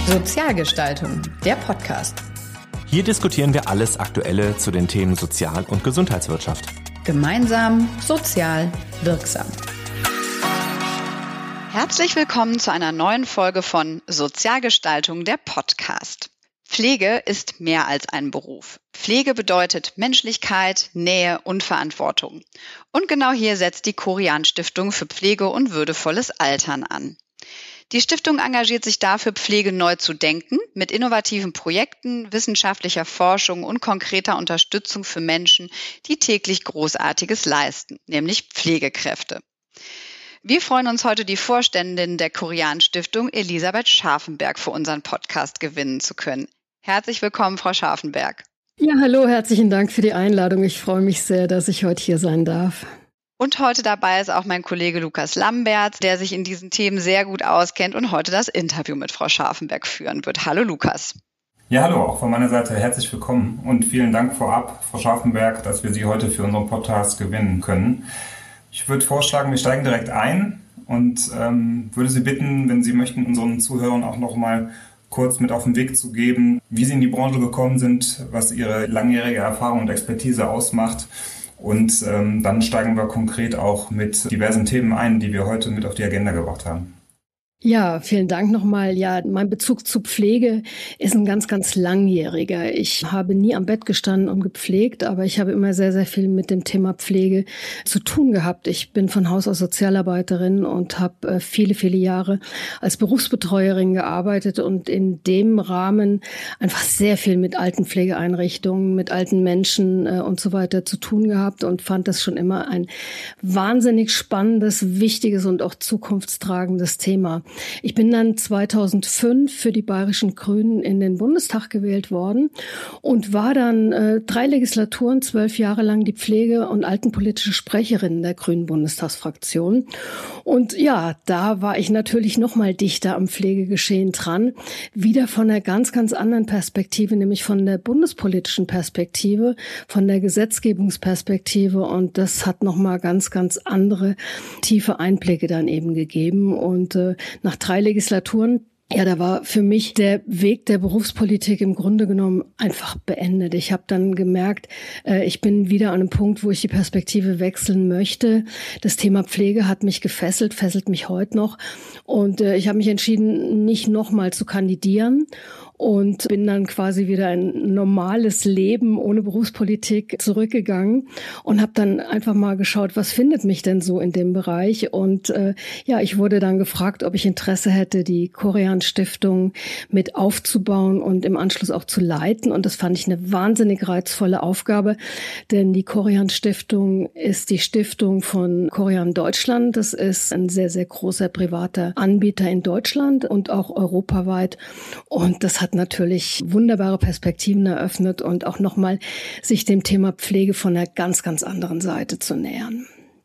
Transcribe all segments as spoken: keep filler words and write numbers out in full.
Sozialgestaltung, der Podcast. Hier diskutieren wir alles Aktuelle zu den Themen Sozial- und Gesundheitswirtschaft. Gemeinsam, sozial, wirksam. Herzlich willkommen zu einer neuen Folge von Sozialgestaltung, der Podcast. Pflege ist mehr als ein Beruf. Pflege bedeutet Menschlichkeit, Nähe und Verantwortung. Und genau hier setzt die Korian-Stiftung für Pflege und würdevolles Altern an. Die Stiftung engagiert sich dafür, Pflege neu zu denken, mit innovativen Projekten, wissenschaftlicher Forschung und konkreter Unterstützung für Menschen, die täglich Großartiges leisten, nämlich Pflegekräfte. Wir freuen uns heute, die Vorständin der Korian-Stiftung, Elisabeth Scharfenberg, für unseren Podcast gewinnen zu können. Herzlich willkommen, Frau Scharfenberg. Ja, hallo, herzlichen Dank für die Einladung. Ich freue mich sehr, dass ich heute hier sein darf. Und heute dabei ist auch mein Kollege Lukas Lamberts, der sich in diesen Themen sehr gut auskennt und heute das Interview mit Frau Scharfenberg führen wird. Hallo Lukas. Ja, hallo, auch von meiner Seite herzlich willkommen und vielen Dank vorab, Frau Scharfenberg, dass wir Sie heute für unseren Podcast gewinnen können. Ich würde vorschlagen, wir steigen direkt ein und ähm, würde Sie bitten, wenn Sie möchten, unseren Zuhörern auch noch mal kurz mit auf den Weg zu geben, wie Sie in die Branche gekommen sind, was Ihre langjährige Erfahrung und Expertise ausmacht. Und ähm, dann steigen wir konkret auch mit diversen Themen ein, die wir heute mit auf die Agenda gebracht haben. Ja, vielen Dank nochmal. Ja, mein Bezug zu Pflege ist ein ganz, ganz langjähriger. Ich habe nie am Bett gestanden und gepflegt, aber ich habe immer sehr, sehr viel mit dem Thema Pflege zu tun gehabt. Ich bin von Haus aus Sozialarbeiterin und habe viele, viele Jahre als Berufsbetreuerin gearbeitet und in dem Rahmen einfach sehr viel mit Altenpflegeeinrichtungen, mit alten Menschen und so weiter zu tun gehabt und fand das schon immer ein wahnsinnig spannendes, wichtiges und auch zukunftstragendes Thema. Ich bin dann zweitausendfünf für die Bayerischen Grünen in den Bundestag gewählt worden und war dann äh, drei Legislaturen, zwölf Jahre lang die Pflege- und altenpolitische Sprecherin der Grünen Bundestagsfraktion. Und ja, da war ich natürlich noch mal dichter am Pflegegeschehen dran, wieder von einer ganz, ganz anderen Perspektive, nämlich von der bundespolitischen Perspektive, von der Gesetzgebungsperspektive. Und das hat noch mal ganz, ganz andere tiefe Einblicke dann eben gegeben. Und äh, nach drei Legislaturen, ja, da war für mich der Weg der Berufspolitik im Grunde genommen einfach beendet. Ich habe dann gemerkt, äh, ich bin wieder an einem Punkt, wo ich die Perspektive wechseln möchte. Das Thema Pflege hat mich gefesselt, fesselt mich heute noch. Und äh, ich habe mich entschieden, nicht nochmal zu kandidieren. Und bin dann quasi wieder ein normales Leben ohne Berufspolitik zurückgegangen und habe dann einfach mal geschaut, was findet mich denn so in dem Bereich. Und äh, ja, ich wurde dann gefragt, ob ich Interesse hätte, die Korian-Stiftung mit aufzubauen und im Anschluss auch zu leiten. Und das fand ich eine wahnsinnig reizvolle Aufgabe, denn die Korian-Stiftung ist die Stiftung von Korian Deutschland. Das ist ein sehr, sehr großer privater Anbieter in Deutschland und auch europaweit. Und das hat natürlich wunderbare Perspektiven eröffnet und auch nochmal sich dem Thema Pflege von einer ganz, ganz anderen Seite zu nähern.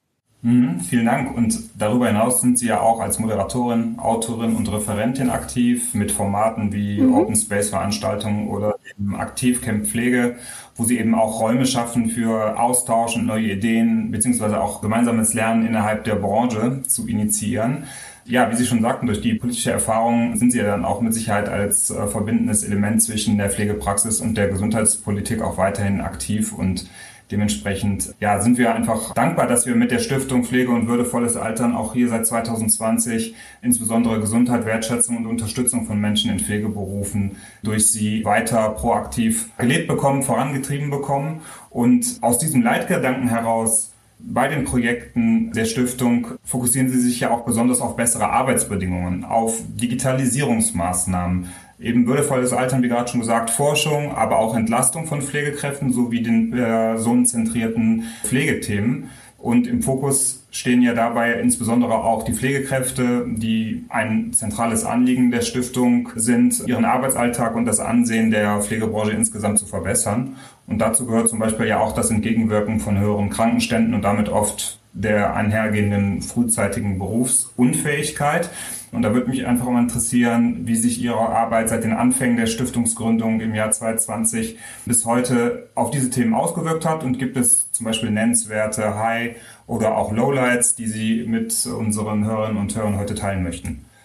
Mhm, vielen Dank. Und darüber hinaus sind Sie ja auch als Moderatorin, Autorin und Referentin aktiv mit Formaten wie mhm. Open Space Veranstaltungen oder eben Aktivcamp Pflege, wo Sie eben auch Räume schaffen für Austausch und neue Ideen, beziehungsweise auch gemeinsames Lernen innerhalb der Branche zu initiieren. Ja, wie Sie schon sagten, durch die politische Erfahrung sind Sie ja dann auch mit Sicherheit als äh, verbindendes Element zwischen der Pflegepraxis und der Gesundheitspolitik auch weiterhin aktiv und dementsprechend ja, sind wir einfach dankbar, dass wir mit der Stiftung Pflege und würdevolles Altern auch hier seit zweitausendzwanzig insbesondere Gesundheit, Wertschätzung und Unterstützung von Menschen in Pflegeberufen durch Sie weiter proaktiv gelebt bekommen, vorangetrieben bekommen. Und aus diesem Leitgedanken heraus bei den Projekten der Stiftung fokussieren Sie sich ja auch besonders auf bessere Arbeitsbedingungen, auf Digitalisierungsmaßnahmen, eben würdevolles Altern, wie gerade schon gesagt, Forschung, aber auch Entlastung von Pflegekräften sowie den personenzentrierten Pflegethemen. Und im Fokus stehen ja dabei insbesondere auch die Pflegekräfte, die ein zentrales Anliegen der Stiftung sind, ihren Arbeitsalltag und das Ansehen der Pflegebranche insgesamt zu verbessern. Und dazu gehört zum Beispiel ja auch das Entgegenwirken von höheren Krankenständen und damit oft der einhergehenden frühzeitigen Berufsunfähigkeit. Und da würde mich einfach mal interessieren, wie sich Ihre Arbeit seit den Anfängen der Stiftungsgründung im Jahr zweitausendzwanzig bis heute auf diese Themen ausgewirkt hat. Und gibt es zum Beispiel nennenswerte High- oder auch Lowlights, die Sie mit unseren Hörerinnen und Hörern heute teilen möchten?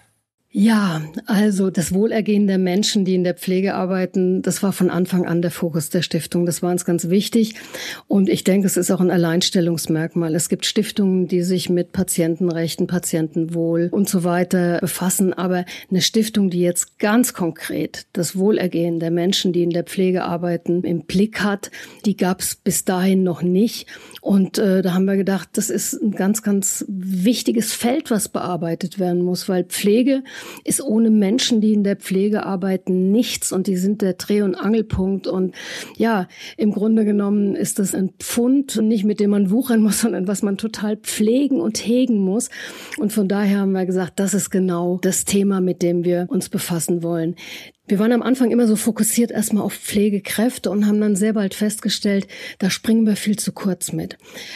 Ja, also das Wohlergehen der Menschen, die in der Pflege arbeiten, das war von Anfang an der Fokus der Stiftung. Das war uns ganz wichtig. Und ich denke, es ist auch ein Alleinstellungsmerkmal. Es gibt Stiftungen, die sich mit Patientenrechten, Patientenwohl und so weiter befassen. Aber eine Stiftung, die jetzt ganz konkret das Wohlergehen der Menschen, die in der Pflege arbeiten, im Blick hat, die gab es bis dahin noch nicht. Und äh, da haben wir gedacht, das ist ein ganz, ganz wichtiges Feld, was bearbeitet werden muss, weil Pflege ist ohne Menschen, die in der Pflege arbeiten, nichts, und die sind der Dreh- und Angelpunkt. Und ja, im Grunde genommen ist das ein Pfund, nicht mit dem man wuchern muss, sondern was man total pflegen und hegen muss. Und von daher haben wir gesagt, das ist genau das Thema, mit dem wir uns befassen wollen. Wir waren am Anfang immer so fokussiert erstmal auf Pflegekräfte und haben dann sehr bald festgestellt, da springen wir viel zu kurz mit.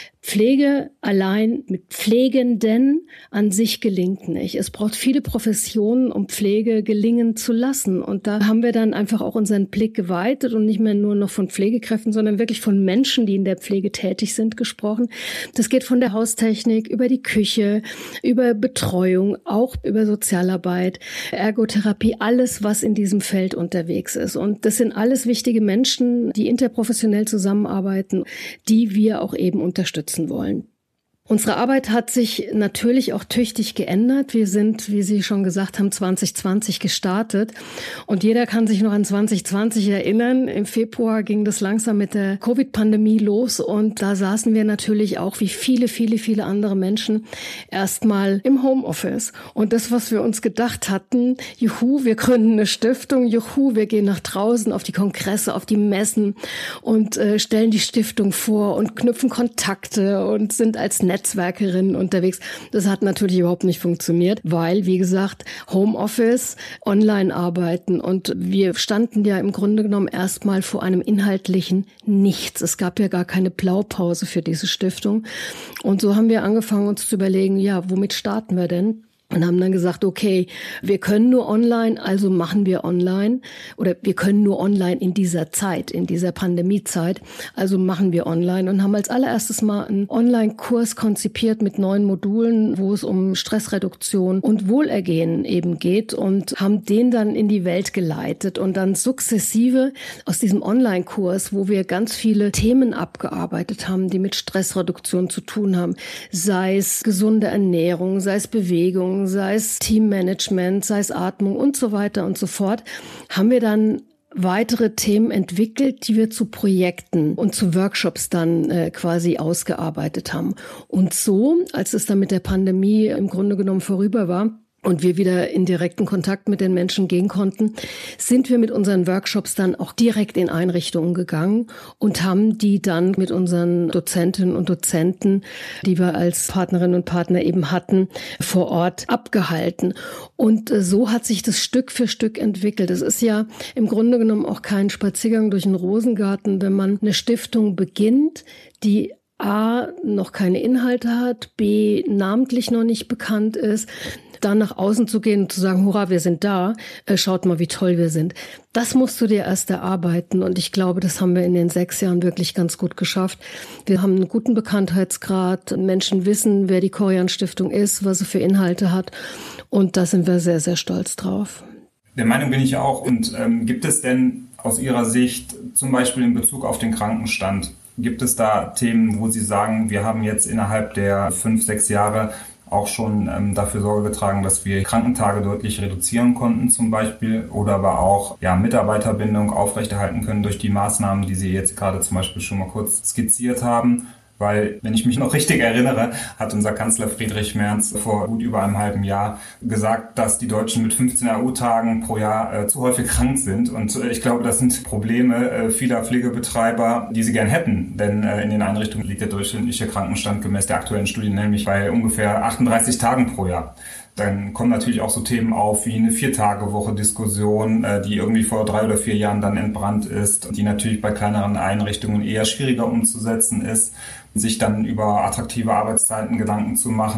Pflege allein mit Pflegenden an sich gelingt nicht. Es braucht viele Professionen, um Pflege gelingen zu lassen. Und da haben wir dann einfach auch unseren Blick geweitet und nicht mehr nur noch von Pflegekräften, sondern wirklich von Menschen, die in der Pflege tätig sind, gesprochen. Das geht von der Haustechnik über die Küche, über Betreuung, auch über Sozialarbeit, Ergotherapie, alles, was in diesem Feld unterwegs ist. Und das sind alles wichtige Menschen, die interprofessionell zusammenarbeiten, die wir auch eben unterstützen wollen. Unsere Arbeit hat sich natürlich auch tüchtig geändert. Wir sind, wie Sie schon gesagt haben, zwanzig zwanzig gestartet. Und jeder kann sich noch an zwanzig zwanzig erinnern. Im Februar ging das langsam mit der Covid-Pandemie los. Und da saßen wir natürlich auch, wie viele, viele, viele andere Menschen, erstmal im Homeoffice. Und das, was wir uns gedacht hatten, juhu, wir gründen eine Stiftung, juhu, wir gehen nach draußen auf die Kongresse, auf die Messen und äh, stellen die Stiftung vor und knüpfen Kontakte und sind als Netzwerkerinnen unterwegs. Das hat natürlich überhaupt nicht funktioniert, weil, wie gesagt, Homeoffice, Online-Arbeiten, und wir standen ja im Grunde genommen erstmal vor einem inhaltlichen Nichts. Es gab ja gar keine Blaupause für diese Stiftung. Und so haben wir angefangen, uns zu überlegen, ja, womit starten wir denn? Und haben dann gesagt, okay, wir können nur online, also machen wir online. Oder wir können nur online in dieser Zeit, in dieser Pandemiezeit, also machen wir online. Und haben als allererstes mal einen Online-Kurs konzipiert mit neun Modulen, wo es um Stressreduktion und Wohlergehen eben geht, und haben den dann in die Welt geleitet. Und dann sukzessive aus diesem Online-Kurs, wo wir ganz viele Themen abgearbeitet haben, die mit Stressreduktion zu tun haben, sei es gesunde Ernährung, sei es Bewegung, sei es Teammanagement, sei es Atmung und so weiter und so fort, haben wir dann weitere Themen entwickelt, die wir zu Projekten und zu Workshops dann äh, quasi ausgearbeitet haben. Und so, als es dann mit der Pandemie im Grunde genommen vorüber war und wir wieder in direkten Kontakt mit den Menschen gehen konnten, sind wir mit unseren Workshops dann auch direkt in Einrichtungen gegangen und haben die dann mit unseren Dozentinnen und Dozenten, die wir als Partnerinnen und Partner eben hatten, vor Ort abgehalten. Und so hat sich das Stück für Stück entwickelt. Es ist ja im Grunde genommen auch kein Spaziergang durch einen Rosengarten, wenn man eine Stiftung beginnt, die A, noch keine Inhalte hat, B, namentlich noch nicht bekannt ist, dann nach außen zu gehen und zu sagen, hurra, wir sind da, äh, schaut mal, wie toll wir sind. Das musst du dir erst erarbeiten, und ich glaube, das haben wir in den sechs Jahren wirklich ganz gut geschafft. Wir haben einen guten Bekanntheitsgrad, Menschen wissen, wer die Korian Stiftung ist, was sie für Inhalte hat, und da sind wir sehr, sehr stolz drauf. Der Meinung bin ich auch. Und ähm, gibt es denn aus Ihrer Sicht zum Beispiel in Bezug auf den Krankenstand, gibt es da Themen, wo Sie sagen, wir haben jetzt innerhalb der fünf, sechs Jahre auch schon ähm, dafür Sorge getragen, dass wir Krankentage deutlich reduzieren konnten zum Beispiel, oder aber auch ja, Mitarbeiterbindung aufrechterhalten können durch die Maßnahmen, die Sie jetzt gerade zum Beispiel schon mal kurz skizziert haben? Weil, wenn ich mich noch richtig erinnere, hat unser Kanzler Friedrich Merz vor gut über einem halben Jahr gesagt, dass die Deutschen mit fünfzehn A U-Tagen pro Jahr äh, zu häufig krank sind. Und äh, ich glaube, das sind Probleme äh, vieler Pflegebetreiber, die sie gern hätten. Denn äh, in den Einrichtungen liegt der durchschnittliche Krankenstand gemäß der aktuellen Studie nämlich bei ungefähr achtunddreißig Tagen pro Jahr. Dann kommen natürlich auch so Themen auf wie eine Vier-Tage-Woche-Diskussion, äh, die irgendwie vor drei oder vier Jahren dann entbrannt ist, die natürlich bei kleineren Einrichtungen eher schwieriger umzusetzen ist, sich dann über attraktive Arbeitszeiten Gedanken zu machen.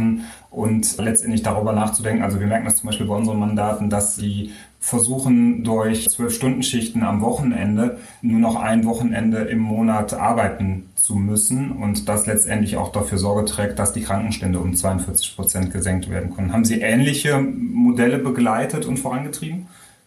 und letztendlich darüber nachzudenken. Also wir merken das zum Beispiel bei unseren Mandaten, dass die versuchen durch zwölf-Stunden-Schichten am Wochenende nur noch ein Wochenende im Monat arbeiten zu müssen und das letztendlich auch dafür Sorge trägt, dass die Krankenstände um zweiundvierzig Prozent gesenkt werden können. Haben Sie ähnliche Modelle begleitet und vorangetrieben?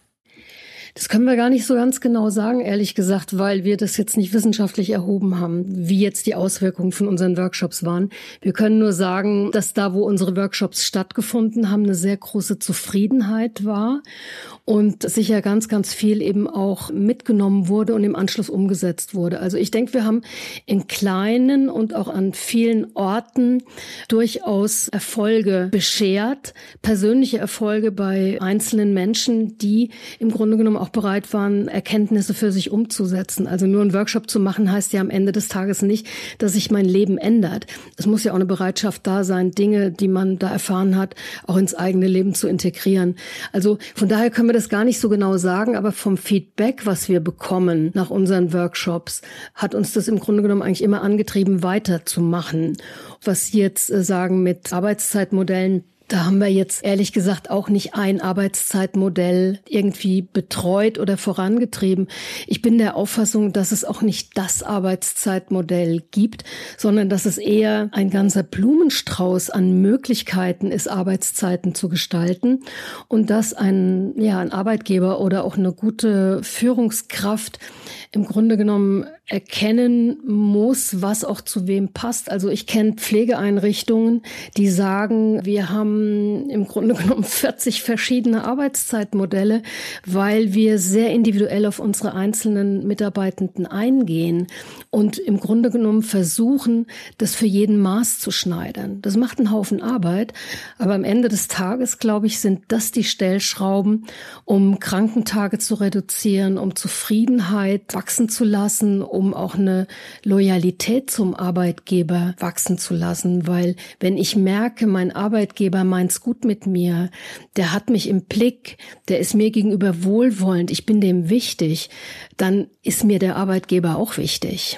Das können wir gar nicht so ganz genau sagen, ehrlich gesagt, weil wir das jetzt nicht wissenschaftlich erhoben haben, wie jetzt die Auswirkungen von unseren Workshops waren. Wir können nur sagen, dass da, wo unsere Workshops stattgefunden haben, eine sehr große Zufriedenheit war und sicher ganz, ganz viel eben auch mitgenommen wurde und im Anschluss umgesetzt wurde. Also ich denke, wir haben in kleinen und auch an vielen Orten durchaus Erfolge beschert, persönliche Erfolge bei einzelnen Menschen, die im Grunde genommen auch bereit waren, Erkenntnisse für sich umzusetzen. Also nur einen Workshop zu machen, heißt ja am Ende des Tages nicht, dass sich mein Leben ändert. Es muss ja auch eine Bereitschaft da sein, Dinge, die man da erfahren hat, auch ins eigene Leben zu integrieren. Also von daher können wir das gar nicht so genau sagen, aber vom Feedback, was wir bekommen nach unseren Workshops, hat uns das im Grunde genommen eigentlich immer angetrieben, weiterzumachen. Was Sie jetzt sagen mit Arbeitszeitmodellen, da haben wir jetzt ehrlich gesagt auch nicht ein Arbeitszeitmodell irgendwie betreut oder vorangetrieben. Ich bin der Auffassung, dass es auch nicht das Arbeitszeitmodell gibt, sondern dass es eher ein ganzer Blumenstrauß an Möglichkeiten ist, Arbeitszeiten zu gestalten und dass ein, ja, ein Arbeitgeber oder auch eine gute Führungskraft im Grunde genommen erkennen muss, was auch zu wem passt. Also ich kenne Pflegeeinrichtungen, die sagen, wir haben im Grunde genommen vierzig verschiedene Arbeitszeitmodelle, weil wir sehr individuell auf unsere einzelnen Mitarbeitenden eingehen und im Grunde genommen versuchen, das für jeden Maß zu schneidern. Das macht einen Haufen Arbeit, aber am Ende des Tages, glaube ich, sind das die Stellschrauben, um Krankentage zu reduzieren, um Zufriedenheit wachsen zu lassen, um auch eine Loyalität zum Arbeitgeber wachsen zu lassen. Weil wenn ich merke, mein Arbeitgeber meint's gut mit mir, der hat mich im Blick, der ist mir gegenüber wohlwollend, ich bin dem wichtig, dann ist mir der Arbeitgeber auch wichtig.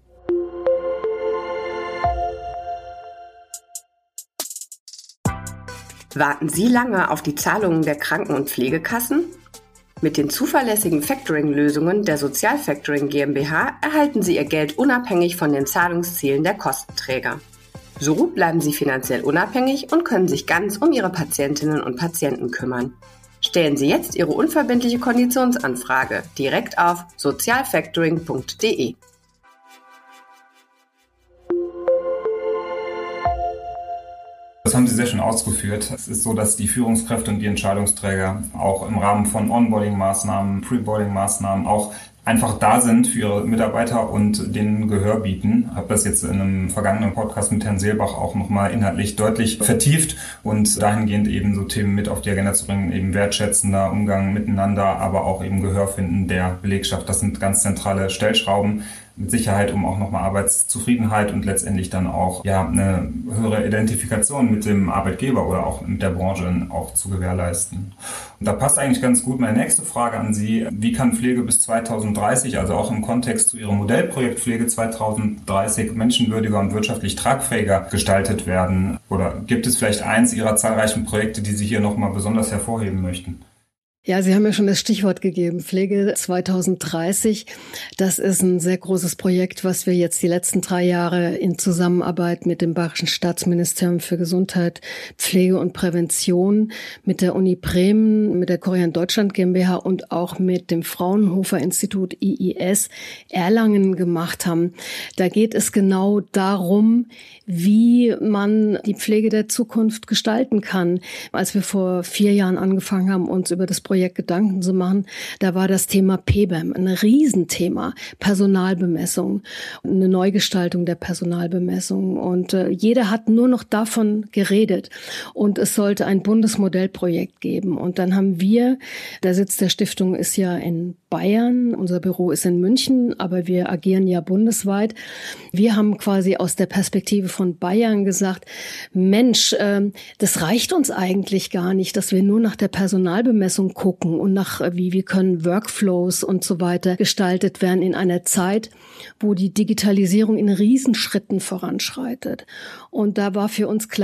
Warten Sie lange auf die Zahlungen der Kranken- und Pflegekassen? Mit den zuverlässigen Factoring-Lösungen der Sozialfactoring GmbH erhalten Sie Ihr Geld unabhängig von den Zahlungszielen der Kostenträger. So bleiben Sie finanziell unabhängig und können sich ganz um Ihre Patientinnen und Patienten kümmern. Stellen Sie jetzt Ihre unverbindliche Konditionsanfrage direkt auf sozialfactoring punkt de. Das haben Sie sehr schön ausgeführt. Es ist so, dass die Führungskräfte und die Entscheidungsträger auch im Rahmen von Onboarding-Maßnahmen, Preboarding-Maßnahmen auch einfach da sind für ihre Mitarbeiter und denen Gehör bieten. Ich habe das jetzt in einem vergangenen Podcast mit Herrn Seelbach auch nochmal inhaltlich deutlich vertieft und dahingehend eben so Themen mit auf die Agenda zu bringen, eben wertschätzender Umgang miteinander, aber auch eben Gehör finden der Belegschaft. Das sind ganz zentrale Stellschrauben. Mit Sicherheit, um auch nochmal Arbeitszufriedenheit und letztendlich dann auch ja eine höhere Identifikation mit dem Arbeitgeber oder auch mit der Branche auch zu gewährleisten. Und da passt eigentlich ganz gut meine nächste Frage an Sie. Wie kann Pflege bis zweitausenddreißig, also auch im Kontext zu Ihrem Modellprojekt Pflege zweitausenddreißig, menschenwürdiger und wirtschaftlich tragfähiger gestaltet werden? Oder gibt es vielleicht eins Ihrer zahlreichen Projekte, die Sie hier nochmal besonders hervorheben möchten? Ja, Sie haben ja schon das Stichwort gegeben, Pflege zweitausenddreißig. Das ist ein sehr großes Projekt, was wir jetzt die letzten drei Jahre in Zusammenarbeit mit dem Bayerischen Staatsministerium für Gesundheit, Pflege und Prävention, mit der Uni Bremen, mit der Korian Deutschland GmbH und auch mit dem Fraunhofer Institut I I S Erlangen gemacht haben. Da geht es genau darum, wie man die Pflege der Zukunft gestalten kann. Als wir vor vier Jahren angefangen haben, uns über das Projekt Gedanken zu machen, da war das Thema P B E M ein Riesenthema, Personalbemessung, eine Neugestaltung der Personalbemessung und äh, jeder hat nur noch davon geredet und es sollte ein Bundesmodellprojekt geben und dann haben wir, der Sitz der Stiftung ist ja in Bayern, unser Büro ist in München, aber wir agieren ja bundesweit. Wir haben quasi aus der Perspektive von Bayern gesagt, Mensch, äh, das reicht uns eigentlich gar nicht, dass wir nur nach der Personalbemessung gucken und nach, wie, wie können Workflows und so weiter gestaltet werden in einer Zeit, wo die Digitalisierung in Riesenschritten voranschreitet. Und da war für uns klar,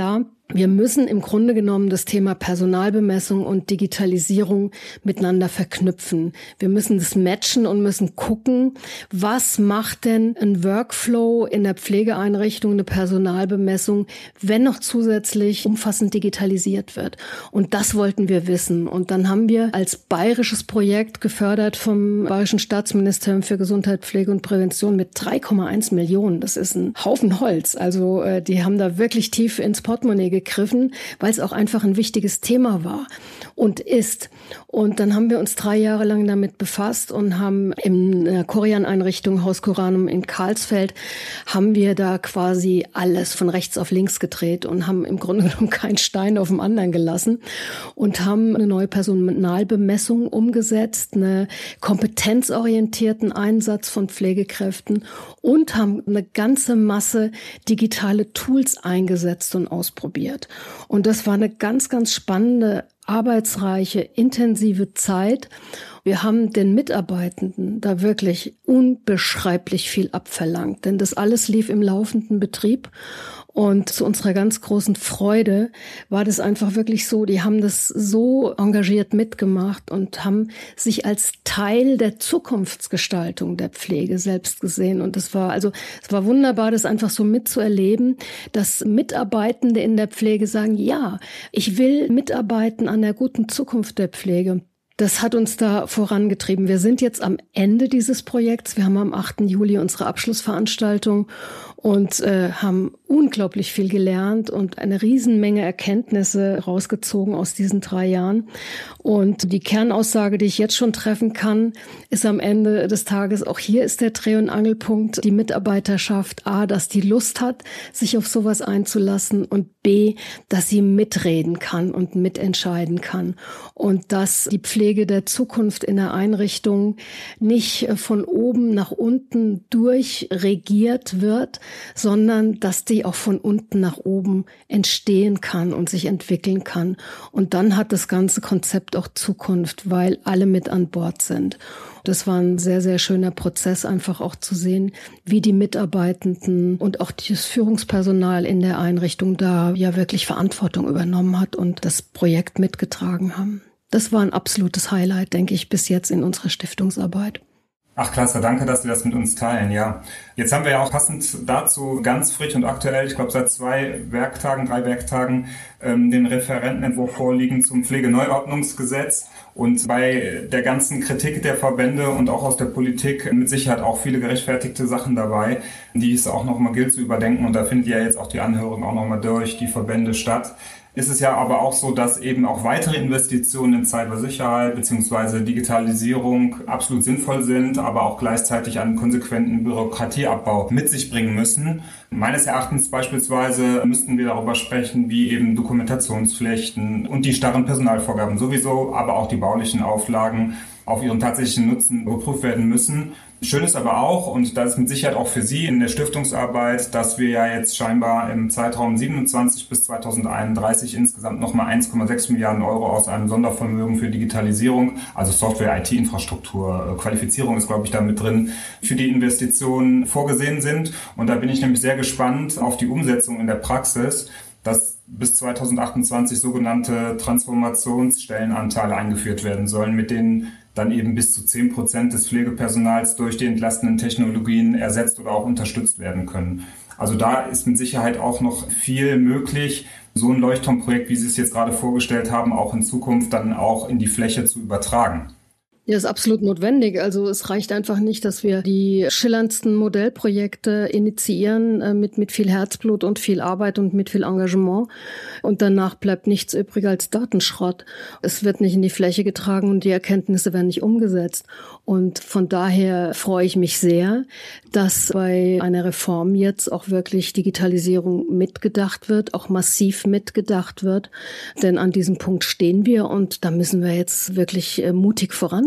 Wir müssen im Grunde genommen das Thema Personalbemessung und Digitalisierung miteinander verknüpfen. Wir müssen das matchen und müssen gucken, was macht denn ein Workflow in der Pflegeeinrichtung, eine Personalbemessung, wenn noch zusätzlich umfassend digitalisiert wird. Und das wollten wir wissen. Und dann haben wir als bayerisches Projekt gefördert vom Bayerischen Staatsministerium für Gesundheit, Pflege und Prävention mit drei Komma eins Millionen. Das ist ein Haufen Holz. Also äh, die haben da wirklich tief ins Portemonnaie gegriffen, weil es auch einfach ein wichtiges Thema war und ist. Und dann haben wir uns drei Jahre lang damit befasst und haben in der Korian-Einrichtung Haus Coranum in Karlsfeld, haben wir da quasi alles von rechts auf links gedreht und haben im Grunde genommen keinen Stein auf dem anderen gelassen und haben eine neue Personalbemessung umgesetzt, einen kompetenzorientierten Einsatz von Pflegekräften und haben eine ganze Masse digitale Tools eingesetzt und ausprobiert. Und das war eine ganz, ganz spannende, arbeitsreiche, intensive Zeit. Wir haben den Mitarbeitenden da wirklich unbeschreiblich viel abverlangt, denn das alles lief im laufenden Betrieb. Und zu unserer ganz großen Freude war das einfach wirklich so, die haben das so engagiert mitgemacht und haben sich als Teil der Zukunftsgestaltung der Pflege selbst gesehen. Und das war also, es war wunderbar, das einfach so mitzuerleben, dass Mitarbeitende in der Pflege sagen, ja, ich will mitarbeiten an der guten Zukunft der Pflege. Das hat uns da vorangetrieben. Wir sind jetzt am Ende dieses Projekts. Wir haben am achten Juli unsere Abschlussveranstaltung und äh, haben unglaublich viel gelernt und eine Riesenmenge Erkenntnisse rausgezogen aus diesen drei Jahren. Und die Kernaussage, die ich jetzt schon treffen kann, ist am Ende des Tages, auch hier ist der Dreh- und Angelpunkt, die Mitarbeiterschaft A, dass die Lust hat, sich auf sowas einzulassen und B, dass sie mitreden kann und mitentscheiden kann. Und dass die Pflege der Zukunft in der Einrichtung nicht von oben nach unten durchregiert wird, sondern dass die auch von unten nach oben entstehen kann und sich entwickeln kann. Und dann hat das ganze Konzept auch Zukunft, weil alle mit an Bord sind. Das war ein sehr, sehr schöner Prozess, einfach auch zu sehen, wie die Mitarbeitenden und auch das Führungspersonal in der Einrichtung da ja wirklich Verantwortung übernommen hat und das Projekt mitgetragen haben. Das war ein absolutes Highlight, denke ich, bis jetzt in unserer Stiftungsarbeit. Ach klasse, danke, dass Sie das mit uns teilen, ja. Jetzt haben wir ja auch passend dazu ganz frisch und aktuell, ich glaube seit zwei Werktagen, drei Werktagen, ähm, den Referentenentwurf vorliegen zum Pflegeneuordnungsgesetz. Und bei der ganzen Kritik der Verbände und auch aus der Politik mit Sicherheit auch viele gerechtfertigte Sachen dabei, die es auch nochmal gilt zu überdenken. Und da findet ja jetzt auch die Anhörung auch nochmal durch die Verbände statt. Ist es ja aber auch so, dass eben auch weitere Investitionen in Cybersicherheit bzw. Digitalisierung absolut sinnvoll sind, aber auch gleichzeitig einen konsequenten Bürokratieabbau mit sich bringen müssen. Meines Erachtens beispielsweise müssten wir darüber sprechen, wie eben Dokumentationspflichten und die starren Personalvorgaben sowieso, aber auch die baulichen Auflagen auf ihren tatsächlichen Nutzen überprüft werden müssen. Schön ist aber auch, und das ist mit Sicherheit auch für Sie in der Stiftungsarbeit, dass wir ja jetzt scheinbar im Zeitraum siebenundzwanzig bis zweitausendeinunddreißig insgesamt nochmal eins Komma sechs Milliarden Euro aus einem Sondervermögen für Digitalisierung, also Software-I T-Infrastruktur, Qualifizierung ist, glaube ich, da mit drin, für die Investitionen vorgesehen sind. Und da bin ich nämlich sehr gespannt auf die Umsetzung in der Praxis, dass bis zweitausendachtundzwanzig sogenannte Transformationsstellenanteile eingeführt werden sollen, mit denen dann eben bis zu zehn Prozent des Pflegepersonals durch die entlastenden Technologien ersetzt oder auch unterstützt werden können. Also da ist mit Sicherheit auch noch viel möglich, so ein Leuchtturmprojekt, wie Sie es jetzt gerade vorgestellt haben, auch in Zukunft dann auch in die Fläche zu übertragen. Ja, ist absolut notwendig. Also es reicht einfach nicht, dass wir die schillerndsten Modellprojekte initiieren äh, mit mit viel Herzblut und viel Arbeit und mit viel Engagement und danach bleibt nichts übrig als Datenschrott. Es wird nicht in die Fläche getragen und die Erkenntnisse werden nicht umgesetzt. Und von daher freue ich mich sehr, dass bei einer Reform jetzt auch wirklich Digitalisierung mitgedacht wird, auch massiv mitgedacht wird. Denn an diesem Punkt stehen wir und da müssen wir jetzt wirklich äh, mutig voranschreiten.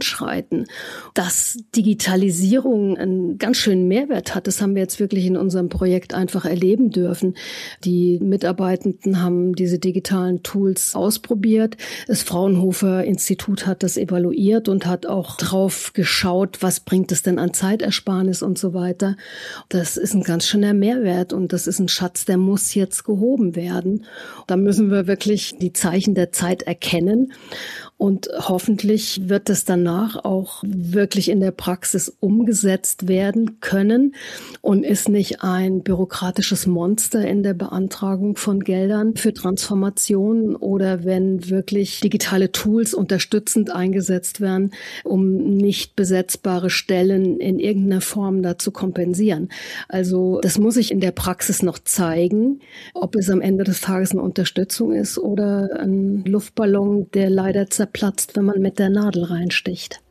voranschreiten. Dass Digitalisierung einen ganz schönen Mehrwert hat, das haben wir jetzt wirklich in unserem Projekt einfach erleben dürfen. Die Mitarbeitenden haben diese digitalen Tools ausprobiert. Das Fraunhofer Institut hat das evaluiert und hat auch drauf geschaut, was bringt es denn an Zeitersparnis und so weiter. Das ist ein ganz schöner Mehrwert und das ist ein Schatz, der muss jetzt gehoben werden. Da müssen wir wirklich die Zeichen der Zeit erkennen. Und hoffentlich wird es danach auch wirklich in der Praxis umgesetzt werden können und ist nicht ein bürokratisches Monster in der Beantragung von Geldern für Transformationen oder wenn wirklich digitale Tools unterstützend eingesetzt werden, um nicht besetzbare Stellen in irgendeiner Form da zu kompensieren. Also das muss sich in der Praxis noch zeigen, ob es am Ende des Tages eine Unterstützung ist oder ein Luftballon, der leider zerplatzt, platzt, wenn man mit der Nadel reinsticht.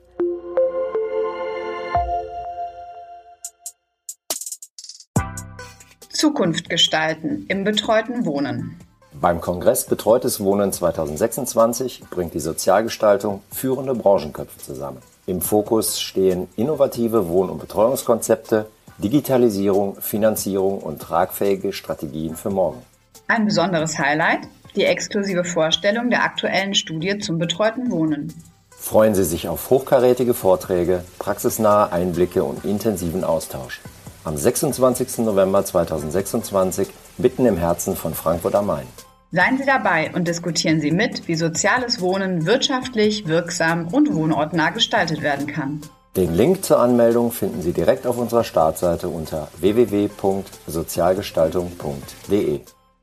Zukunft gestalten im betreuten Wohnen. Beim Kongress Betreutes Wohnen zweitausendsechsundzwanzig bringt die Sozialgestaltung führende Branchenköpfe zusammen. Im Fokus stehen innovative Wohn- und Betreuungskonzepte, Digitalisierung, Finanzierung und tragfähige Strategien für morgen. Ein besonderes Highlight? Die exklusive Vorstellung der aktuellen Studie zum betreuten Wohnen. Freuen Sie sich auf hochkarätige Vorträge, praxisnahe Einblicke und intensiven Austausch. Am sechsundzwanzigsten November zweitausendsechsundzwanzig, mitten im Herzen von Frankfurt am Main. Seien Sie dabei und diskutieren Sie mit, wie soziales Wohnen wirtschaftlich, wirksam und wohnortnah gestaltet werden kann. Den Link zur Anmeldung finden Sie direkt auf unserer Startseite unter w w w punkt sozialgestaltung punkt d e.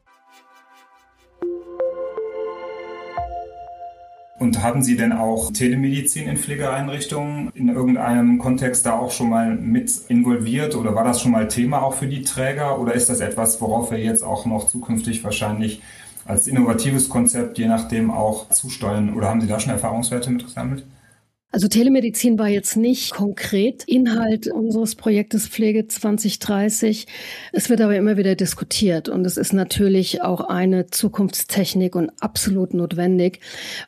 Und haben Sie denn auch Telemedizin in Pflegeeinrichtungen in irgendeinem Kontext da auch schon mal mit involviert oder war das schon mal Thema auch für die Träger oder ist das etwas, worauf wir jetzt auch noch zukünftig wahrscheinlich als innovatives Konzept je nachdem auch zusteuern oder haben Sie da schon Erfahrungswerte mitgesammelt? Also Telemedizin war jetzt nicht konkret Inhalt unseres Projektes Pflege zwanzig dreißig. Es wird aber immer wieder diskutiert und es ist natürlich auch eine Zukunftstechnik und absolut notwendig,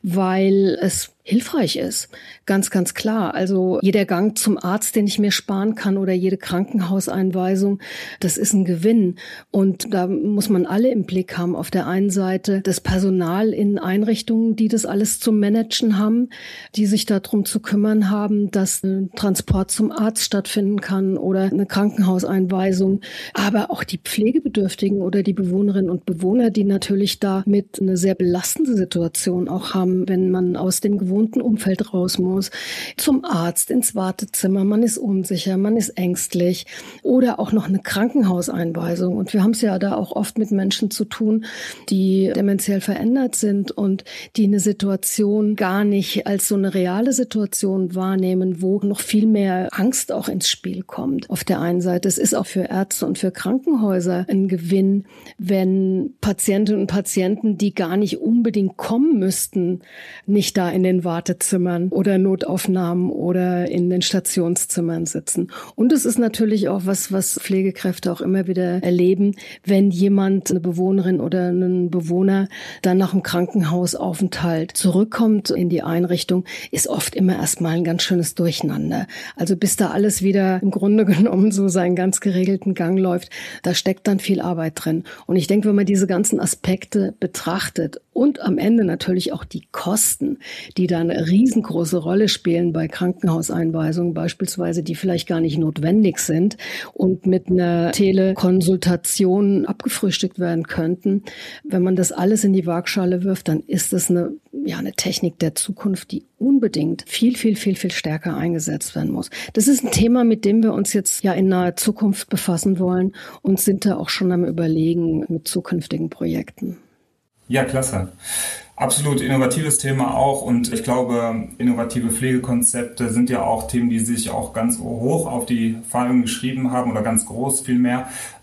weil es hilfreich ist. Ganz, ganz klar. Also jeder Gang zum Arzt, den ich mir sparen kann oder jede Krankenhauseinweisung, das ist ein Gewinn. Und da muss man alle im Blick haben. Auf der einen Seite das Personal in Einrichtungen, die das alles zu managen haben, die sich darum zu kümmern haben, dass ein Transport zum Arzt stattfinden kann oder eine Krankenhauseinweisung. Aber auch die Pflegebedürftigen oder die Bewohnerinnen und Bewohner, die natürlich da mit eine sehr belastende Situation auch haben, wenn man aus dem gewohnten Umfeld raus muss, zum Arzt, ins Wartezimmer, man ist unsicher, man ist ängstlich oder auch noch eine Krankenhauseinweisung. Und wir haben es ja da auch oft mit Menschen zu tun, die dementiell verändert sind und die eine Situation gar nicht als so eine reale Situation wahrnehmen, wo noch viel mehr Angst auch ins Spiel kommt. Auf der einen Seite, es ist auch für Ärzte und für Krankenhäuser ein Gewinn, wenn Patientinnen und Patienten, die gar nicht unbedingt kommen müssten, nicht da in den Wartezimmern oder Notaufnahmen oder in den Stationszimmern sitzen. Und es ist natürlich auch was, was Pflegekräfte auch immer wieder erleben, wenn jemand, eine Bewohnerin oder ein Bewohner dann nach dem Krankenhausaufenthalt zurückkommt in die Einrichtung, ist oft immer erstmal ein ganz schönes Durcheinander. Also bis da alles wieder im Grunde genommen so seinen ganz geregelten Gang läuft, da steckt dann viel Arbeit drin. Und ich denke, wenn man diese ganzen Aspekte betrachtet und am Ende natürlich auch die Kosten, die da eine riesengroße Rolle spielen bei Krankenhauseinweisungen beispielsweise, die vielleicht gar nicht notwendig sind und mit einer Telekonsultation abgefrühstückt werden könnten. Wenn man das alles in die Waagschale wirft, dann ist das eine, ja, eine Technik der Zukunft, die unbedingt viel, viel, viel, viel stärker eingesetzt werden muss. Das ist ein Thema, mit dem wir uns jetzt ja in naher Zukunft befassen wollen und sind da auch schon am Überlegen mit zukünftigen Projekten. Ja, klasse. Absolut innovatives Thema auch und ich glaube, innovative Pflegekonzepte sind ja auch Themen, die sich auch ganz hoch auf die Fahnen geschrieben haben oder ganz groß vielmehr.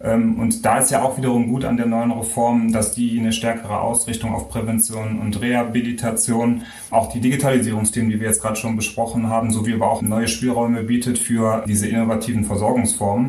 Und da ist ja auch wiederum gut an der neuen Reform, dass die eine stärkere Ausrichtung auf Prävention und Rehabilitation, auch die Digitalisierungsthemen, die wir jetzt gerade schon besprochen haben, sowie aber auch neue Spielräume bietet für diese innovativen Versorgungsformen.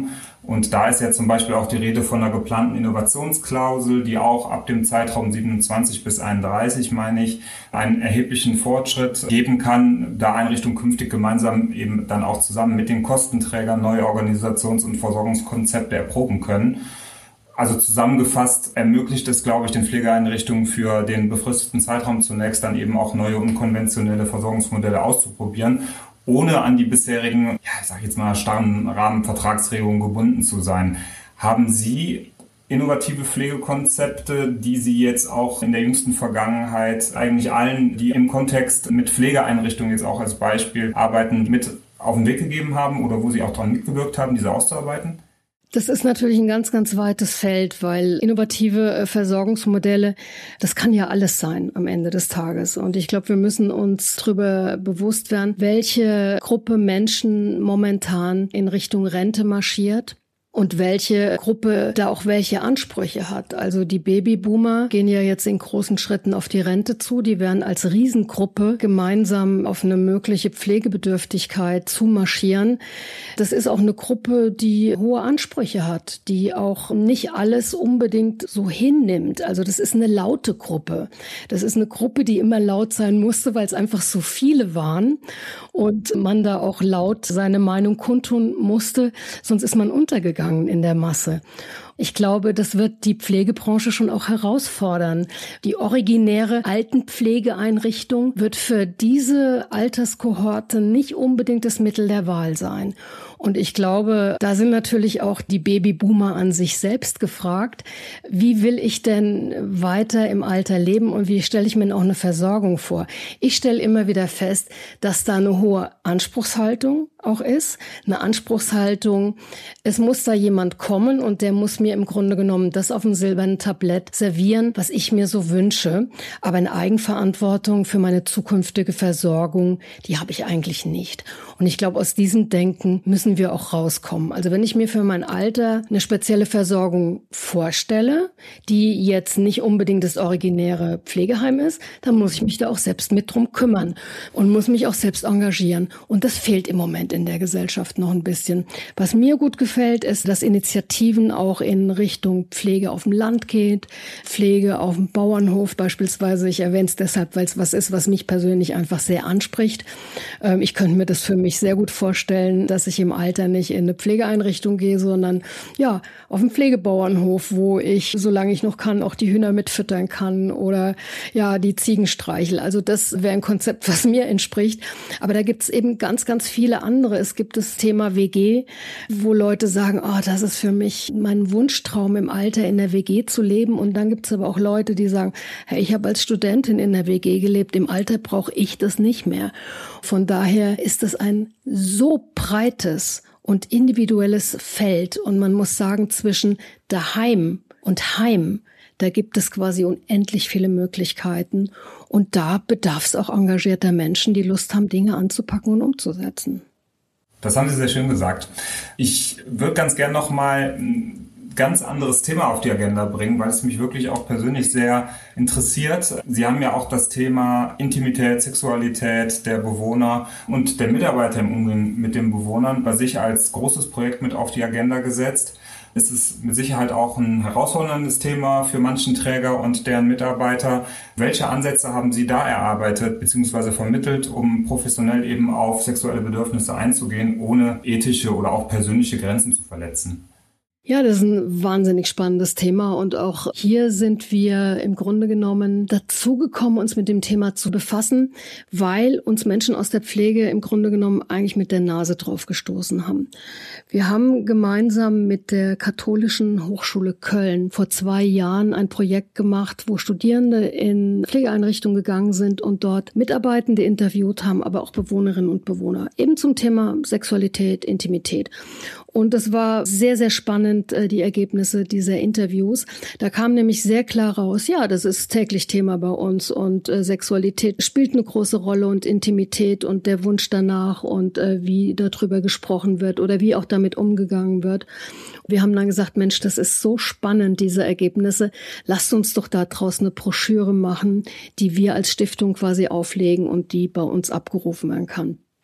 Und da ist ja zum Beispiel auch die Rede von einer geplanten Innovationsklausel, die auch ab dem Zeitraum siebenundzwanzig bis einunddreißig, meine ich, einen erheblichen Fortschritt geben kann, da Einrichtungen künftig gemeinsam eben dann auch zusammen mit den Kostenträgern neue Organisations- und Versorgungskonzepte erproben können. Also zusammengefasst ermöglicht es, glaube ich, den Pflegeeinrichtungen für den befristeten Zeitraum zunächst dann eben auch neue unkonventionelle Versorgungsmodelle auszuprobieren, ohne an die bisherigen, ja, ich sage jetzt mal, starren Rahmenvertragsregelungen gebunden zu sein. Haben Sie innovative Pflegekonzepte, die Sie jetzt auch in der jüngsten Vergangenheit eigentlich allen, die im Kontext mit Pflegeeinrichtungen jetzt auch als Beispiel arbeiten, mit auf den Weg gegeben haben oder wo Sie auch daran mitgewirkt haben, diese auszuarbeiten? Das ist natürlich ein ganz, ganz weites Feld, weil innovative Versorgungsmodelle, das kann ja alles sein am Ende des Tages. Und ich glaube, wir müssen uns darüber bewusst werden, welche Gruppe Menschen momentan in Richtung Rente marschiert. Und welche Gruppe da auch welche Ansprüche hat. Also die Babyboomer gehen ja jetzt in großen Schritten auf die Rente zu. Die werden als Riesengruppe gemeinsam auf eine mögliche Pflegebedürftigkeit zumarschieren. Das ist auch eine Gruppe, die hohe Ansprüche hat, die auch nicht alles unbedingt so hinnimmt. Also das ist eine laute Gruppe. Das ist eine Gruppe, die immer laut sein musste, weil es einfach so viele waren und man da auch laut seine Meinung kundtun musste. Sonst ist man untergegangen in der Masse. Ich glaube, das wird die Pflegebranche schon auch herausfordern. Die originäre Altenpflegeeinrichtung wird für diese Alterskohorte nicht unbedingt das Mittel der Wahl sein. Und ich glaube, da sind natürlich auch die Babyboomer an sich selbst gefragt. Wie will ich denn weiter im Alter leben und wie stelle ich mir auch eine Versorgung vor? Ich stelle immer wieder fest, dass da eine hohe Anspruchshaltung auch ist. Eine Anspruchshaltung, es muss da jemand kommen und der muss mir im Grunde genommen das auf dem silbernen Tablett servieren, was ich mir so wünsche. Aber eine Eigenverantwortung für meine zukünftige Versorgung, die habe ich eigentlich nicht. Und ich glaube, aus diesem Denken müssen wir auch rauskommen. Also wenn ich mir für mein Alter eine spezielle Versorgung vorstelle, die jetzt nicht unbedingt das originäre Pflegeheim ist, dann muss ich mich da auch selbst mit drum kümmern und muss mich auch selbst engagieren. Und das fehlt im Moment in der Gesellschaft noch ein bisschen. Was mir gut gefällt, ist, dass Initiativen auch in Richtung Pflege auf dem Land geht, Pflege auf dem Bauernhof beispielsweise. Ich erwähne es deshalb, weil es was ist, was mich persönlich einfach sehr anspricht. Ich könnte mir das für mich sehr gut vorstellen, dass ich im Alter nicht in eine Pflegeeinrichtung gehe, sondern ja, auf dem Pflegebauernhof, wo ich, solange ich noch kann, auch die Hühner mitfüttern kann oder ja, die Ziegen streichel. Also das wäre ein Konzept, was mir entspricht. Aber da gibt es eben ganz, ganz viele andere. Es gibt das Thema W G, wo Leute sagen, oh, das ist für mich mein Wunschtraum, im Alter in der W G zu leben. Und dann gibt es aber auch Leute, die sagen, hey, ich habe als Studentin in der W G gelebt, im Alter brauche ich das nicht mehr. Von daher ist es ein so breites und individuelles Feld. Und man muss sagen, zwischen daheim und Heim, da gibt es quasi unendlich viele Möglichkeiten. Und da bedarf es auch engagierter Menschen, die Lust haben, Dinge anzupacken und umzusetzen. Das haben Sie sehr schön gesagt. Ich würde ganz gern noch mal ein ganz anderes Thema auf die Agenda bringen, weil es mich wirklich auch persönlich sehr interessiert. Sie haben ja auch das Thema Intimität, Sexualität der Bewohner und der Mitarbeiter im Umgang mit den Bewohnern bei sich als großes Projekt mit auf die Agenda gesetzt. Es ist mit Sicherheit auch ein herausforderndes Thema für manchen Träger und deren Mitarbeiter. Welche Ansätze haben Sie da erarbeitet bzw. vermittelt, um professionell eben auf sexuelle Bedürfnisse einzugehen, ohne ethische oder auch persönliche Grenzen zu verletzen? Ja, das ist ein wahnsinnig spannendes Thema und auch hier sind wir im Grunde genommen dazugekommen, uns mit dem Thema zu befassen, weil uns Menschen aus der Pflege im Grunde genommen eigentlich mit der Nase drauf gestoßen haben. Wir haben gemeinsam mit der Katholischen Hochschule Köln vor zwei Jahren ein Projekt gemacht, wo Studierende in Pflegeeinrichtungen gegangen sind und dort Mitarbeitende interviewt haben, aber auch Bewohnerinnen und Bewohner, eben zum Thema Sexualität, Intimität. Und das war sehr, sehr spannend, die Ergebnisse dieser Interviews. Da kam nämlich sehr klar raus, ja, das ist täglich Thema bei uns und äh, Sexualität spielt eine große Rolle und Intimität und der Wunsch danach und äh, wie darüber gesprochen wird oder wie auch damit umgegangen wird. Wir haben dann gesagt, Mensch, das ist so spannend, diese Ergebnisse. Lasst uns doch da draußen eine Broschüre machen, die wir als Stiftung quasi auflegen und die bei uns abgerufen werden kann.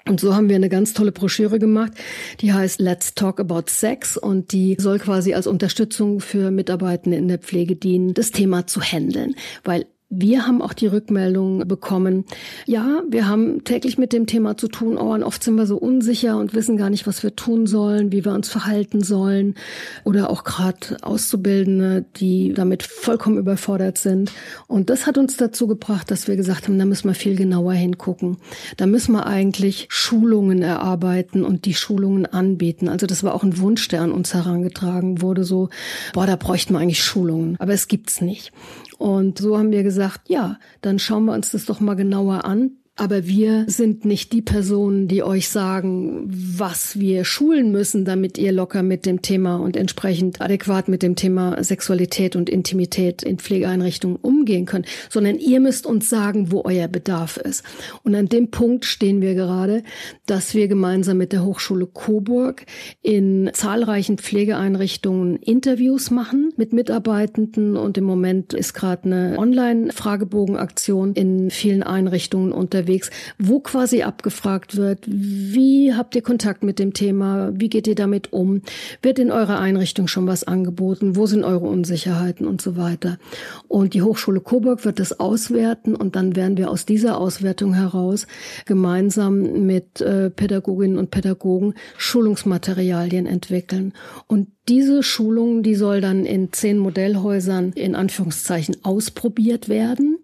Und so haben wir eine ganz tolle Broschüre gemacht, die heißt Let's Talk About Sex und die soll quasi als Unterstützung für Mitarbeitende in der Pflege dienen, das Thema zu handeln, weil wir haben auch die Rückmeldung bekommen, ja, wir haben täglich mit dem Thema zu tun, oh, und oft sind wir so unsicher und wissen gar nicht, was wir tun sollen, wie wir uns verhalten sollen. Oder auch gerade Auszubildende, die damit vollkommen überfordert sind. Und das hat uns dazu gebracht, dass wir gesagt haben, da müssen wir viel genauer hingucken. Da müssen wir eigentlich Schulungen erarbeiten und die Schulungen anbieten. Also das war auch ein Wunsch, der an uns herangetragen wurde, so, boah, da bräuchten wir eigentlich Schulungen. Aber es gibt's nicht. Und so haben wir gesagt, ja, dann schauen wir uns das doch mal genauer an. Aber wir sind nicht die Personen, die euch sagen, was wir schulen müssen, damit ihr locker mit dem Thema und entsprechend adäquat mit dem Thema Sexualität und Intimität in Pflegeeinrichtungen umgehen könnt, sondern ihr müsst uns sagen, wo euer Bedarf ist. Und an dem Punkt stehen wir gerade, dass wir gemeinsam mit der Hochschule Coburg in zahlreichen Pflegeeinrichtungen Interviews machen mit Mitarbeitenden und im Moment ist gerade eine Online-Fragebogenaktion in vielen Einrichtungen unterwegs, wo quasi abgefragt wird, wie habt ihr Kontakt mit dem Thema, wie geht ihr damit um, wird in eurer Einrichtung schon was angeboten, wo sind eure Unsicherheiten und so weiter. Und die Hochschule Coburg wird das auswerten und dann werden wir aus dieser Auswertung heraus gemeinsam mit äh, Pädagoginnen und Pädagogen Schulungsmaterialien entwickeln. Und diese Schulung, die soll dann in zehn Modellhäusern in Anführungszeichen ausprobiert werden.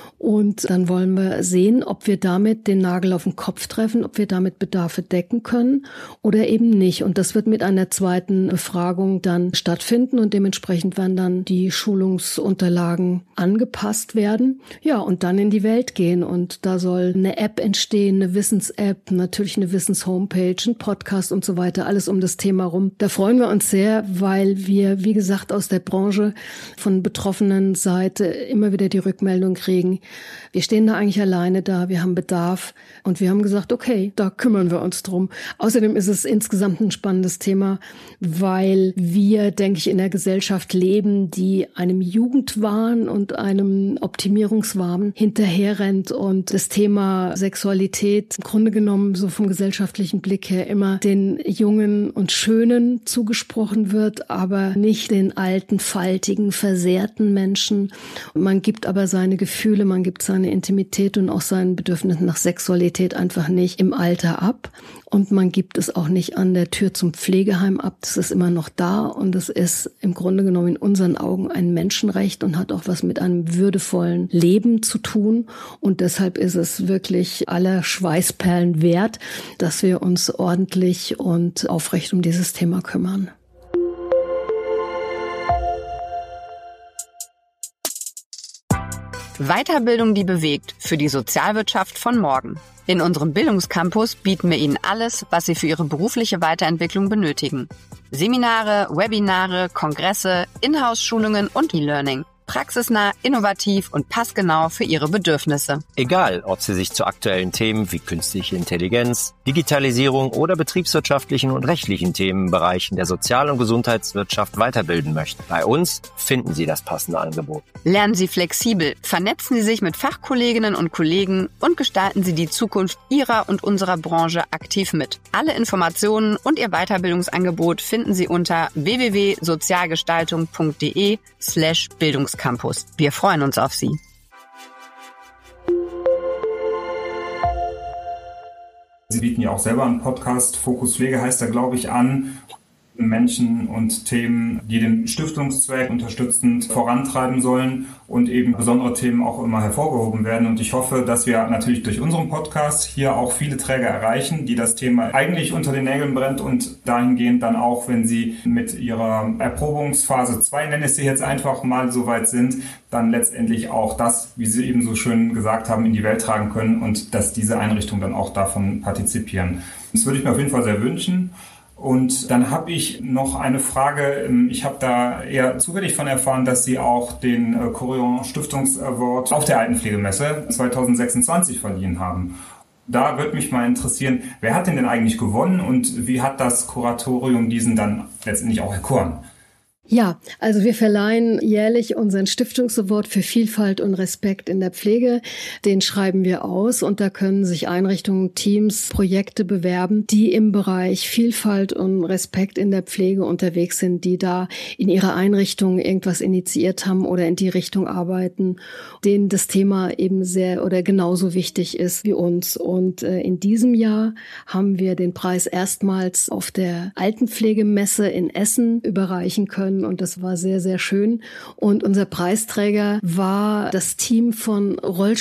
Und dann wollen wir sehen, ob wir damit den Nagel auf den Kopf treffen, ob wir damit Bedarfe decken können oder eben nicht. Und das wird mit einer zweiten Befragung dann stattfinden und dementsprechend werden dann die Schulungsunterlagen angepasst werden. Ja, und dann in die Welt gehen. Und da soll eine App entstehen, eine Wissens-App, natürlich eine Wissens-Homepage, ein Podcast und so weiter, alles um das Thema rum. Da freuen wir uns sehr, weil wir, wie gesagt, aus der Branche von betroffenen Seite immer wieder die Rückmeldung kriegen, wir stehen da eigentlich alleine da, wir haben Bedarf und wir haben gesagt, okay, da kümmern wir uns drum. Außerdem ist es insgesamt ein spannendes Thema, weil wir, denke ich, in einer Gesellschaft leben, die einem Jugendwahn und einem Optimierungswahn hinterherrennt und das Thema Sexualität im Grunde genommen so vom gesellschaftlichen Blick her immer den Jungen und Schönen zugesprochen wird, aber nicht den alten, faltigen, versehrten Menschen. Man gibt aber seine Gefühle, man gibt seine Intimität und auch sein Bedürfnis nach Sexualität einfach nicht im Alter ab. Und man gibt es auch nicht an der Tür zum Pflegeheim ab. Das ist immer noch da und es ist im Grunde genommen in unseren Augen ein Menschenrecht und hat auch was mit einem würdevollen Leben zu tun. Und deshalb ist es wirklich aller Schweißperlen wert, dass wir uns ordentlich und aufrecht um dieses Thema kümmern. Weiterbildung, die bewegt, für die Sozialwirtschaft von morgen. In unserem Bildungscampus bieten wir Ihnen alles, was Sie für Ihre berufliche Weiterentwicklung benötigen. Seminare, Webinare, Kongresse, Inhouse-Schulungen und E-Learning. Praxisnah, innovativ und passgenau für Ihre Bedürfnisse. Egal, ob Sie sich zu aktuellen Themen wie künstliche Intelligenz, Digitalisierung oder betriebswirtschaftlichen und rechtlichen Themenbereichen der Sozial- und Gesundheitswirtschaft weiterbilden möchten. Bei uns finden Sie das passende Angebot. Lernen Sie flexibel, vernetzen Sie sich mit Fachkolleginnen und Kollegen und gestalten Sie die Zukunft Ihrer und unserer Branche aktiv mit. Alle Informationen und Ihr Weiterbildungsangebot finden Sie unter w w w punkt sozialgestaltung punkt d e slash Bildungscampus. Wir freuen uns auf Sie. Sie bieten ja auch selber einen Podcast, Fokus Pflege heißt er, glaube ich, an. Menschen und Themen, die den Stiftungszweck unterstützend vorantreiben sollen und eben besondere Themen auch immer hervorgehoben werden. Und ich hoffe, dass wir natürlich durch unseren Podcast hier auch viele Träger erreichen, die das Thema eigentlich unter den Nägeln brennt und dahingehend dann auch, wenn sie mit ihrer Erprobungsphase zwei, nenne ich sie jetzt einfach mal, so weit sind, dann letztendlich auch das, wie Sie eben so schön gesagt haben, in die Welt tragen können und dass diese Einrichtungen dann auch davon partizipieren. Das würde ich mir auf jeden Fall sehr wünschen. Und dann habe ich noch eine Frage. Ich habe da eher zufällig von erfahren, dass Sie auch den Corion Stiftungs Award auf der Altenpflegemesse zwanzig sechsundzwanzig verliehen haben. Da würde mich mal interessieren, wer hat den denn eigentlich gewonnen und wie hat das Kuratorium diesen dann letztendlich auch erkoren? Ja, also wir verleihen jährlich unseren Stiftungsaward für Vielfalt und Respekt in der Pflege. Den schreiben wir aus und da können sich Einrichtungen, Teams, Projekte bewerben, die im Bereich Vielfalt und Respekt in der Pflege unterwegs sind, die da in ihrer Einrichtung irgendwas initiiert haben oder in die Richtung arbeiten, denen das Thema eben sehr oder genauso wichtig ist wie uns. Und äh, in diesem Jahr haben wir den Preis erstmals auf der Altenpflegemesse in Essen überreichen können. Und das war sehr, sehr schön. Und unser Preisträger war das Team von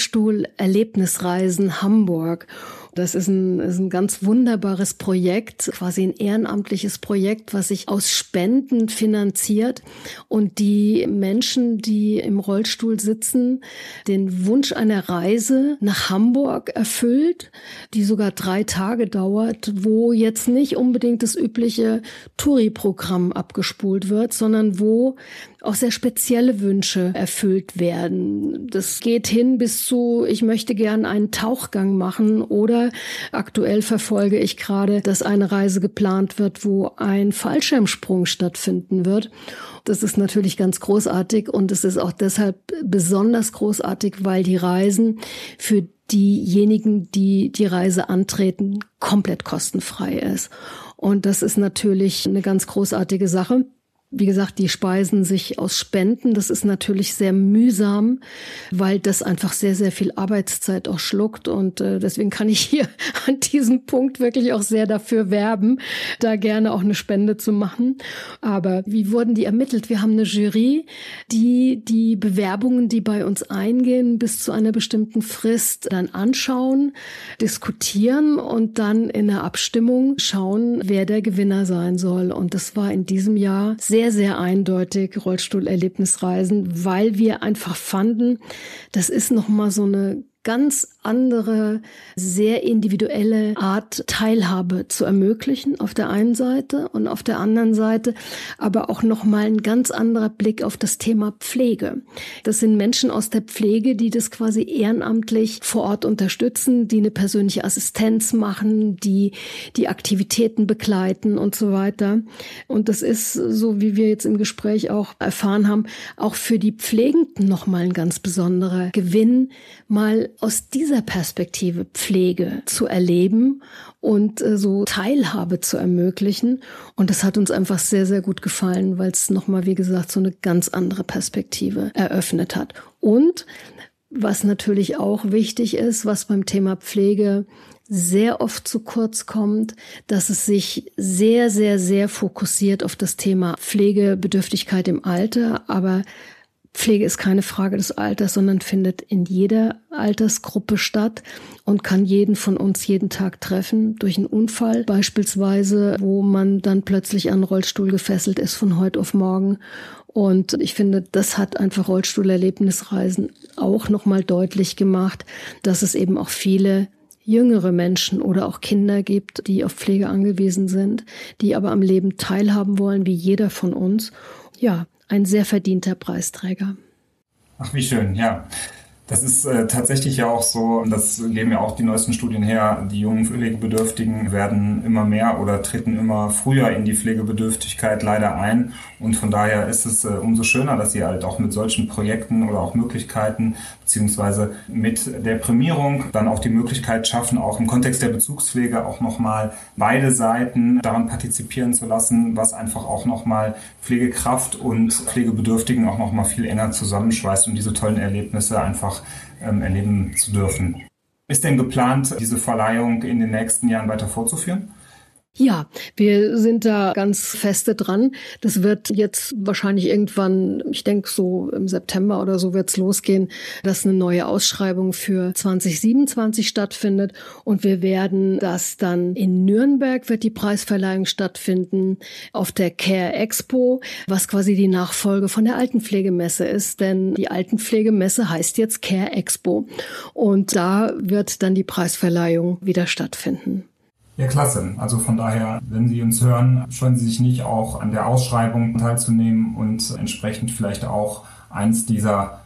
Rollstuhl-Erlebnisreisen Hamburg. Das ist ein, ist ein ganz wunderbares Projekt, quasi ein ehrenamtliches Projekt, was sich aus Spenden finanziert und die Menschen, die im Rollstuhl sitzen, den Wunsch einer Reise nach Hamburg erfüllt, die sogar drei Tage dauert, wo jetzt nicht unbedingt das übliche Touri-Programm abgespult wird, sondern wo auch sehr spezielle Wünsche erfüllt werden. Das geht hin bis zu, ich möchte gern einen Tauchgang machen oder aktuell verfolge ich gerade, dass eine Reise geplant wird, wo ein Fallschirmsprung stattfinden wird. Das ist natürlich ganz großartig und es ist auch deshalb besonders großartig, weil die Reisen für diejenigen, die die Reise antreten, komplett kostenfrei ist. Und das ist natürlich eine ganz großartige Sache. Wie gesagt, die speisen sich aus Spenden. Das ist natürlich sehr mühsam, weil das einfach sehr, sehr viel Arbeitszeit auch schluckt. Und äh, deswegen kann ich hier an diesem Punkt wirklich auch sehr dafür werben, da gerne auch eine Spende zu machen. Aber wie wurden die ermittelt? Wir haben eine Jury, die die Bewerbungen, die bei uns eingehen, bis zu einer bestimmten Frist dann anschauen, diskutieren und dann in der Abstimmung schauen, wer der Gewinner sein soll. Und das war in diesem Jahr sehr, sehr eindeutig Rollstuhl-Erlebnisreisen, weil wir einfach fanden, das ist nochmal so eine ganz andere, sehr individuelle Art Teilhabe zu ermöglichen auf der einen Seite und auf der anderen Seite aber auch nochmal ein ganz anderer Blick auf das Thema Pflege. Das sind Menschen aus der Pflege, die das quasi ehrenamtlich vor Ort unterstützen, die eine persönliche Assistenz machen, die die Aktivitäten begleiten und so weiter. Und das ist, so wie wir jetzt im Gespräch auch erfahren haben, auch für die Pflegenden nochmal ein ganz besonderer Gewinn, mal aus dieser Perspektive Pflege zu erleben und äh, so Teilhabe zu ermöglichen. Und das hat uns einfach sehr, sehr gut gefallen, weil es nochmal, wie gesagt, so eine ganz andere Perspektive eröffnet hat. Und was natürlich auch wichtig ist, was beim Thema Pflege sehr oft zu kurz kommt, dass es sich sehr, sehr, sehr fokussiert auf das Thema Pflegebedürftigkeit im Alter, aber Pflege ist keine Frage des Alters, sondern findet in jeder Altersgruppe statt und kann jeden von uns jeden Tag treffen, durch einen Unfall beispielsweise, wo man dann plötzlich an einen Rollstuhl gefesselt ist von heute auf morgen. Und ich finde, das hat einfach Rollstuhlerlebnisreisen auch nochmal deutlich gemacht, dass es eben auch viele jüngere Menschen oder auch Kinder gibt, die auf Pflege angewiesen sind, die aber am Leben teilhaben wollen, wie jeder von uns. Ja, ein sehr verdienter Preisträger. Ach, wie schön, ja. Das ist äh, tatsächlich ja auch so, das geben ja auch die neuesten Studien her, die jungen Pflegebedürftigen werden immer mehr oder treten immer früher in die Pflegebedürftigkeit leider ein. Und von daher ist es äh, umso schöner, dass sie halt auch mit solchen Projekten oder auch Möglichkeiten beziehungsweise mit der Prämierung dann auch die Möglichkeit schaffen, auch im Kontext der Bezugspflege auch nochmal beide Seiten daran partizipieren zu lassen, was einfach auch nochmal Pflegekraft und Pflegebedürftigen auch nochmal viel enger zusammenschweißt und diese tollen Erlebnisse einfach ähm, erleben zu dürfen. Ist denn geplant, diese Verleihung in den nächsten Jahren weiter fortzuführen? Ja, wir sind da ganz feste dran. Das wird jetzt wahrscheinlich irgendwann, ich denke so im September oder so wird's losgehen, dass eine neue Ausschreibung für zwanzig siebenundzwanzig stattfindet. Und wir werden das dann in Nürnberg wird die Preisverleihung stattfinden, auf der Care Expo, was quasi die Nachfolge von der Altenpflegemesse ist. Denn die Altenpflegemesse heißt jetzt Care Expo. Und da wird dann die Preisverleihung wieder stattfinden. Ja, klasse. Also von daher, wenn Sie uns hören, scheuen Sie sich nicht auch an der Ausschreibung teilzunehmen und entsprechend vielleicht auch eins dieser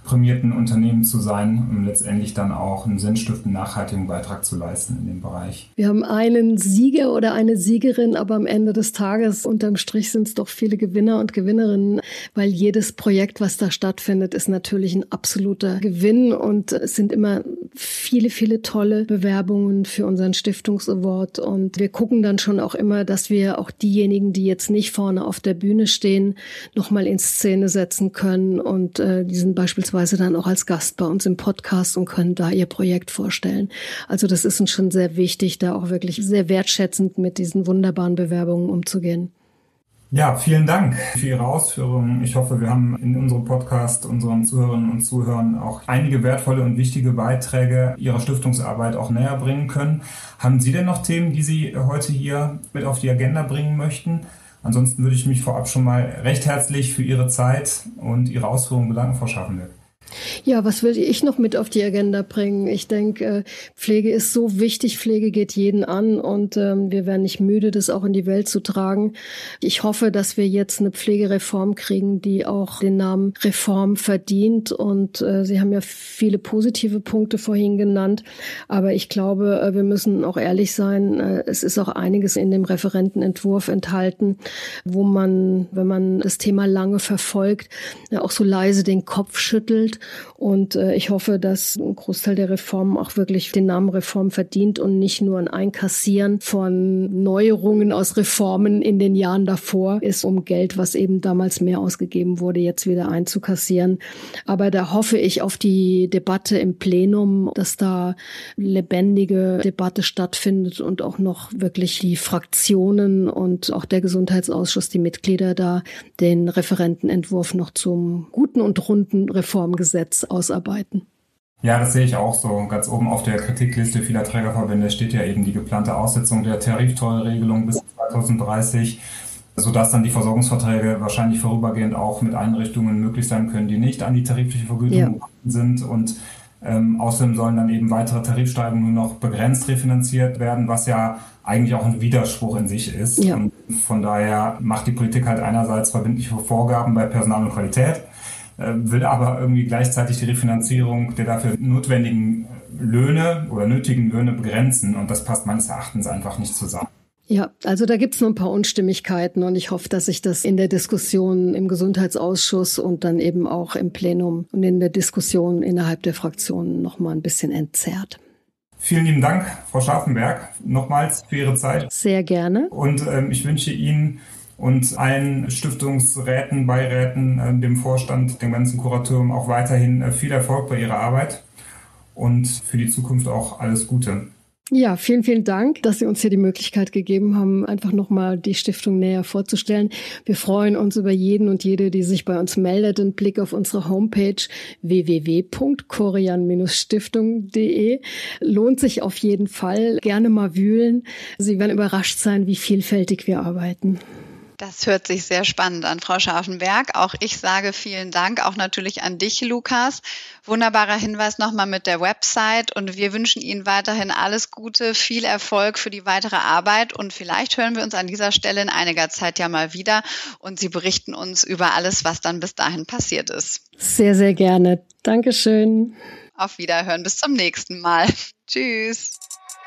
prämierten Unternehmen zu sein, um letztendlich dann auch einen sinnstiftenden, nachhaltigen Beitrag zu leisten in dem Bereich. Wir haben einen Sieger oder eine Siegerin, aber am Ende des Tages, unterm Strich, sind es doch viele Gewinner und Gewinnerinnen, weil jedes Projekt, was da stattfindet, ist natürlich ein absoluter Gewinn und es sind immer viele, viele tolle Bewerbungen für unseren Stiftungsaward und wir gucken dann schon auch immer, dass wir auch diejenigen, die jetzt nicht vorne auf der Bühne stehen, nochmal in Szene setzen können und äh, die sind beispielsweise dann auch als Gast bei uns im Podcast und können da ihr Projekt vorstellen. Also das ist uns schon sehr wichtig, da auch wirklich sehr wertschätzend mit diesen wunderbaren Bewerbungen umzugehen. Ja, vielen Dank für Ihre Ausführungen. Ich hoffe, wir haben in unserem Podcast unseren Zuhörerinnen und Zuhörern auch einige wertvolle und wichtige Beiträge Ihrer Stiftungsarbeit auch näher bringen können. Haben Sie denn noch Themen, die Sie heute hier mit auf die Agenda bringen möchten? Ansonsten würde ich mich vorab schon mal recht herzlich für Ihre Zeit und Ihre Ausführungen bedanken, Frau Scharfenberg. Ja, was will ich noch mit auf die Agenda bringen? Ich denke, Pflege ist so wichtig. Pflege geht jeden an und ähm, wir werden nicht müde, das auch in die Welt zu tragen. Ich hoffe, dass wir jetzt eine Pflegereform kriegen, die auch den Namen Reform verdient. Und äh, Sie haben ja viele positive Punkte vorhin genannt. Aber ich glaube, äh, wir müssen auch ehrlich sein. Äh, es ist auch einiges in dem Referentenentwurf enthalten, wo man, wenn man das Thema lange verfolgt, ja, auch so leise den Kopf schüttelt. Und äh, ich hoffe, dass ein Großteil der Reformen auch wirklich den Namen Reform verdient und nicht nur ein Einkassieren von Neuerungen aus Reformen in den Jahren davor ist, um Geld, was eben damals mehr ausgegeben wurde, jetzt wieder einzukassieren. Aber da hoffe ich auf die Debatte im Plenum, dass da lebendige Debatte stattfindet und auch noch wirklich die Fraktionen und auch der Gesundheitsausschuss, die Mitglieder da den Referentenentwurf noch zum guten und runden Reformgesetz ausarbeiten. Ja, das sehe ich auch so. Ganz oben auf der Kritikliste vieler Trägerverbände steht ja eben die geplante Aussetzung der Tariftreueregelung bis zwanzig dreißig, sodass dann die Versorgungsverträge wahrscheinlich vorübergehend auch mit Einrichtungen möglich sein können, die nicht an die tarifliche Vergütung gebunden ja. sind. Und ähm, außerdem sollen dann eben weitere Tarifsteigerungen nur noch begrenzt refinanziert werden, was ja eigentlich auch ein Widerspruch in sich ist. Ja. Und von daher macht die Politik halt einerseits verbindliche Vorgaben bei Personal und Qualität, will aber irgendwie gleichzeitig die Refinanzierung der dafür notwendigen Löhne oder nötigen Löhne begrenzen. Und das passt meines Erachtens einfach nicht zusammen. Ja, also da gibt's noch ein paar Unstimmigkeiten und ich hoffe, dass sich das in der Diskussion im Gesundheitsausschuss und dann eben auch im Plenum und in der Diskussion innerhalb der Fraktionen noch mal ein bisschen entzerrt. Vielen lieben Dank, Frau Scharfenberg, nochmals für Ihre Zeit. Sehr gerne. Und ähm, ich wünsche Ihnen und allen Stiftungsräten, Beiräten, äh, dem Vorstand, dem ganzen Kuratorium auch weiterhin äh, viel Erfolg bei Ihrer Arbeit und für die Zukunft auch alles Gute. Ja, vielen, vielen Dank, dass Sie uns hier die Möglichkeit gegeben haben, einfach nochmal die Stiftung näher vorzustellen. Wir freuen uns über jeden und jede, die sich bei uns meldet. Ein Blick auf unsere Homepage w w w punkt corian Stiftung punkt de lohnt sich auf jeden Fall. Gerne mal wühlen. Sie werden überrascht sein, wie vielfältig wir arbeiten. Das hört sich sehr spannend an, Frau Scharfenberg. Auch ich sage vielen Dank, auch natürlich an dich, Lukas. Wunderbarer Hinweis nochmal mit der Website und wir wünschen Ihnen weiterhin alles Gute, viel Erfolg für die weitere Arbeit und vielleicht hören wir uns an dieser Stelle in einiger Zeit ja mal wieder und Sie berichten uns über alles, was dann bis dahin passiert ist. Sehr, sehr gerne. Dankeschön. Auf Wiederhören, bis zum nächsten Mal. Tschüss.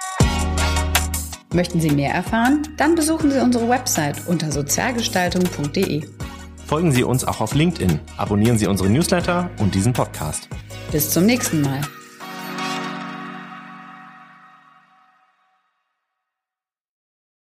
Möchten Sie mehr erfahren? Dann besuchen Sie unsere Website unter sozialgestaltung punkt de. Folgen Sie uns auch auf LinkedIn, abonnieren Sie unsere Newsletter und diesen Podcast. Bis zum nächsten Mal.